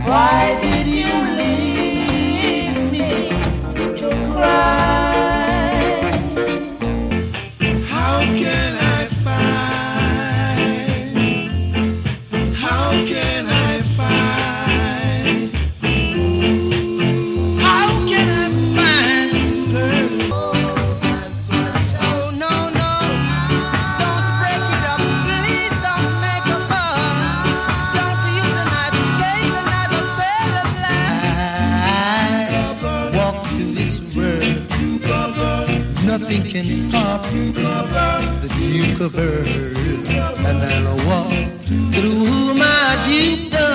Why did you leave me to cry? How can I find? How can I find? How can I find girl? Oh no no, don't break it up, please don't make a fuss. Don't use a knife, take a knife and fail at last. I walk through this world, nothing can stop the Duke of Earth, and I'll walk through my dukedom.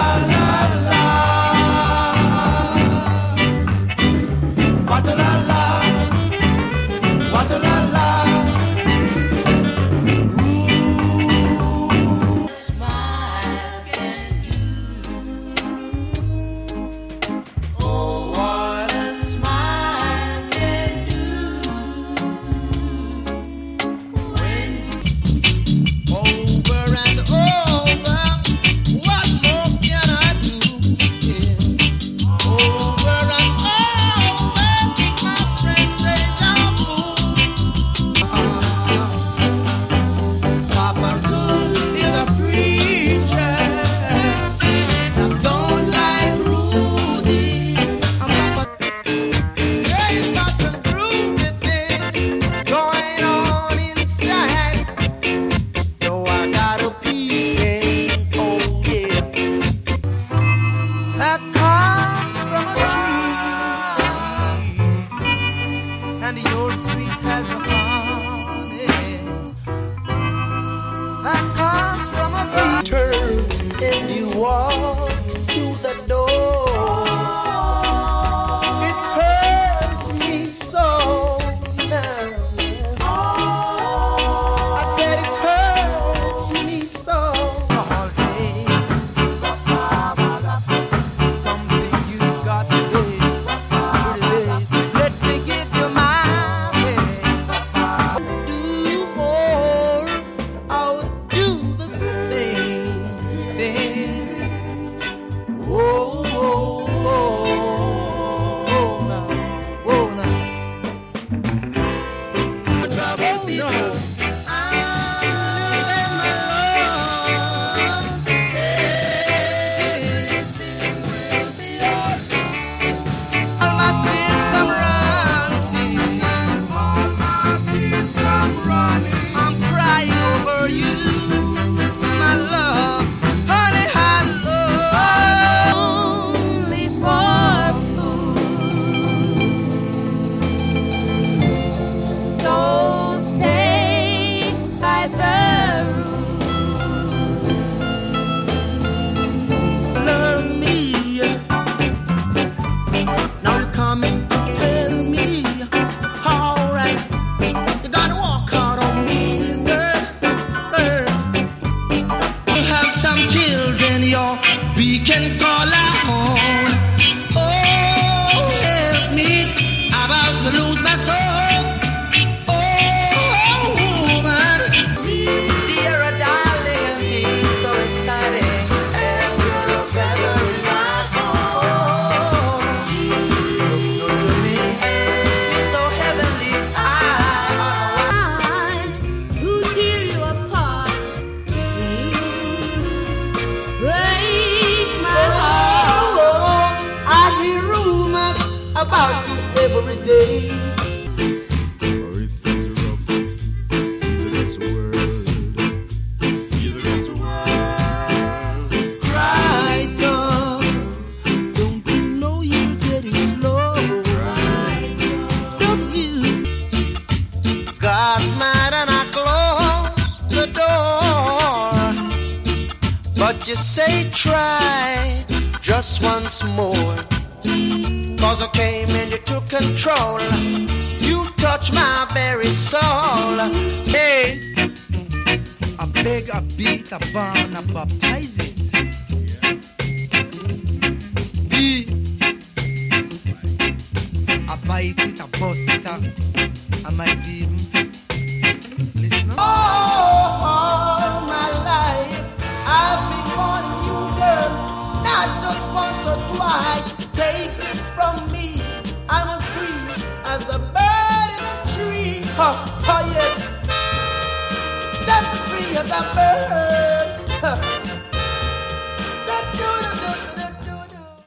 Wa-ta-la-la, wa-ta-la-la. Oh, what a smile can do. Over and over, what more can I do? Yeah. Over and over, my friend says I'm fool. Papa Tool is a preacher that don't like Rudy. Papa say you got some groovy thing going on inside. No, I got a peeping, oh yeah, that comes from a tree, and you're sweet as a honey, that comes from a bee. Turn and you walk to the door. It hurts me so now. I said it hurts me so all day. Something you've got to do, pretty babe. Let me give you my way. Do more, I would do the same thing. Whoa, whoa, whoa, whoa now, whoa now. All my tears come running. I'm crying over you, my love, honey, I love. Only for food. So stay by the root. Love me. Now you're coming to tell me, alright, you gotta walk out on me, girl, girl. You have some children, your beacon call at home. Oh, help me, I'm about to lose my soul. Oh, woman. Dear darling, it's so exciting, and you're a feather in my home. Looks good to me, you're so heavenly. Who tear you apart? Break my heart. I hear rumors about you every day. Cry, dog. Don't you know you're getting slow? Don't you? God's mad and I close the door. But you say try just once more. Cause I came and you took control. You touched my very soul. Hey, I beg, I beat, I burn, I baptize it. be. I bite it, I bust it, I might even listen up. All my life I've been wanting you, girl, not just once or why take this from me? I'm as free as the bird in a tree. Oh, oh yes, just as free as a bird.